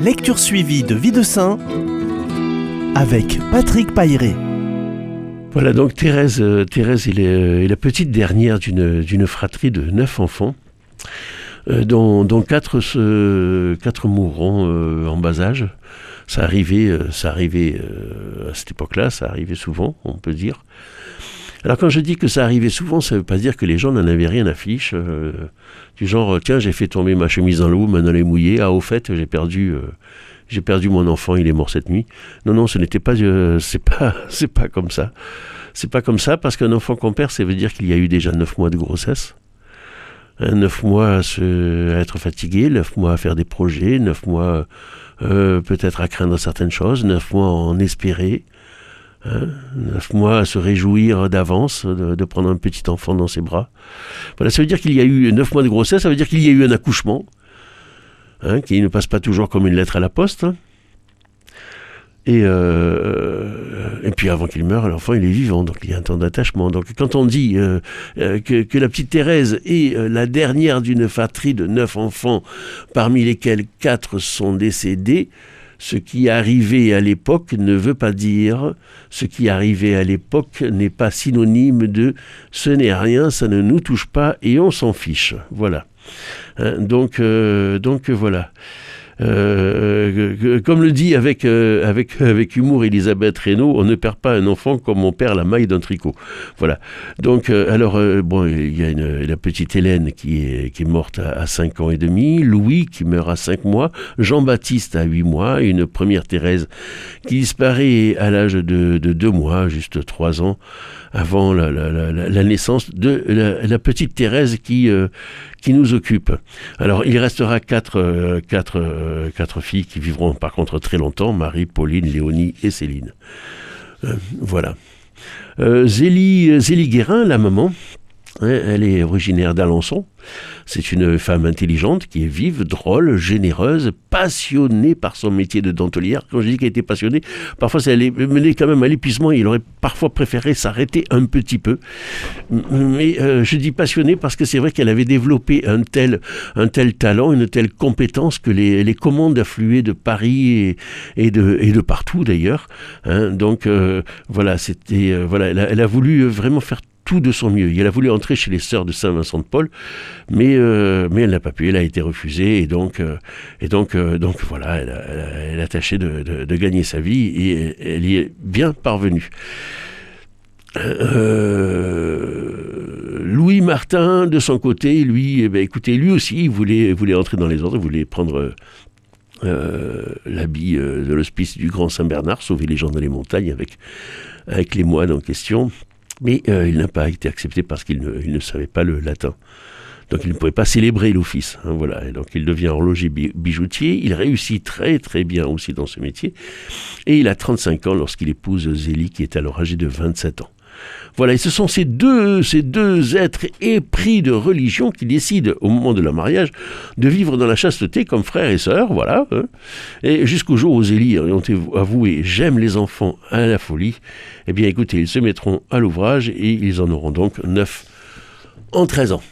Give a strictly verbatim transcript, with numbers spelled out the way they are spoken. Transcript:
Lecture suivie de Vie de Saint avec Patrick Pailleret. Voilà, donc Thérèse, euh, Thérèse est, est la petite dernière d'une, d'une fratrie de neuf enfants, euh, dont, dont quatre, se, quatre mourront euh, en bas âge. Ça arrivait, euh, ça arrivait euh, à cette époque-là, ça arrivait souvent, on peut dire. Alors quand je dis que ça arrivait souvent, ça ne veut pas dire que les gens n'en avaient rien à fiche, euh, du genre, tiens, j'ai fait tomber ma chemise dans l'eau, maintenant elle est mouillée, ah au fait, j'ai perdu... Euh, J'ai perdu mon enfant, il est mort cette nuit. Non, non, ce n'était pas, euh, c'est pas, c'est pas comme ça. C'est pas comme ça parce qu'un enfant qu'on perd, ça veut dire qu'il y a eu déjà neuf mois de grossesse, hein, neuf mois à, se, à être fatigué, neuf mois à faire des projets, neuf mois euh, peut-être à craindre certaines choses, neuf mois à en espérer, hein, neuf mois à se réjouir d'avance de, de prendre un petit enfant dans ses bras. Voilà, ça veut dire qu'il y a eu neuf mois de grossesse, ça veut dire qu'il y a eu un accouchement. Hein, qui ne passe pas toujours comme une lettre à la poste. Hein. Et, euh, et puis avant qu'il meure, l'enfant il est vivant, donc il y a un temps d'attachement. Donc quand on dit euh, euh, que, que la petite Thérèse est euh, la dernière d'une fratrie de neuf enfants, parmi lesquels quatre sont décédés, ce qui arrivait à l'époque ne veut pas dire, ce qui arrivait à l'époque n'est pas synonyme de ce n'est rien, ça ne nous touche pas et on s'en fiche. Voilà. Hein, donc, euh, donc voilà. Euh, euh, comme le dit avec, euh, avec, avec humour Elisabeth Reynaud, on ne perd pas un enfant comme on perd la maille d'un tricot. Voilà. Donc, euh, alors, euh, bon, il y a une, la petite Hélène qui est, qui est morte à, à cinq ans et demi, Louis qui meurt à cinq mois, Jean-Baptiste à huit mois, une première Thérèse qui disparaît à l'âge de, de deux mois, juste trois ans, avant la, la, la, la naissance de la, la petite Thérèse qui, euh, qui nous occupe. Alors, il restera quatre, euh, quatre, euh, quatre filles qui vivront par contre très longtemps, Marie, Pauline, Léonie et Céline. Euh, voilà. Euh, Zélie, Zélie Guérin, la maman, hein, elle est originaire d'Alençon. C'est une femme intelligente qui est vive, drôle, généreuse, passionnée par son métier de dentelière. Quand je dis qu'elle était passionnée, parfois ça allait mener quand même à l'épuisement. Il aurait parfois préféré s'arrêter un petit peu. Mais euh, je dis passionnée parce que c'est vrai qu'elle avait développé un tel, un tel talent, une telle compétence que les, les commandes affluaient de Paris et, et, de, et de partout d'ailleurs. Hein, donc euh, voilà, c'était, euh, voilà, elle a, elle a voulu vraiment faire tout de son mieux. Elle a voulu entrer chez les sœurs de Saint-Vincent-de-Paul, mais, euh, mais elle n'a pas pu, elle a été refusée, et donc, euh, et donc, euh, donc voilà, elle a, elle a, elle a tâché de, de, de gagner sa vie, et elle y est bien parvenue. Euh, Louis Martin, de son côté, lui, eh bien, écoutez, lui aussi, il voulait, voulait entrer dans les ordres, il voulait prendre euh, l'habit euh, de l'hospice du Grand Saint-Bernard, sauver les gens dans les montagnes avec, avec les moines en question. Mais euh, il n'a pas été accepté parce qu'il ne, il ne savait pas le latin. Donc il ne pouvait pas célébrer l'office. Hein, voilà. Et donc il devient horloger bijoutier. Il réussit très très bien aussi dans ce métier. Et il a trente-cinq ans lorsqu'il épouse Zélie, qui est alors âgée de vingt-sept ans. Voilà, et ce sont ces deux, ces deux êtres épris de religion qui décident, au moment de leur mariage, de vivre dans la chasteté comme frères et sœurs, voilà. Hein. Et jusqu'au jour où Zélie ont avoué « j'aime les enfants à la folie », eh bien écoutez, ils se mettront à l'ouvrage et ils en auront donc neuf en treize ans.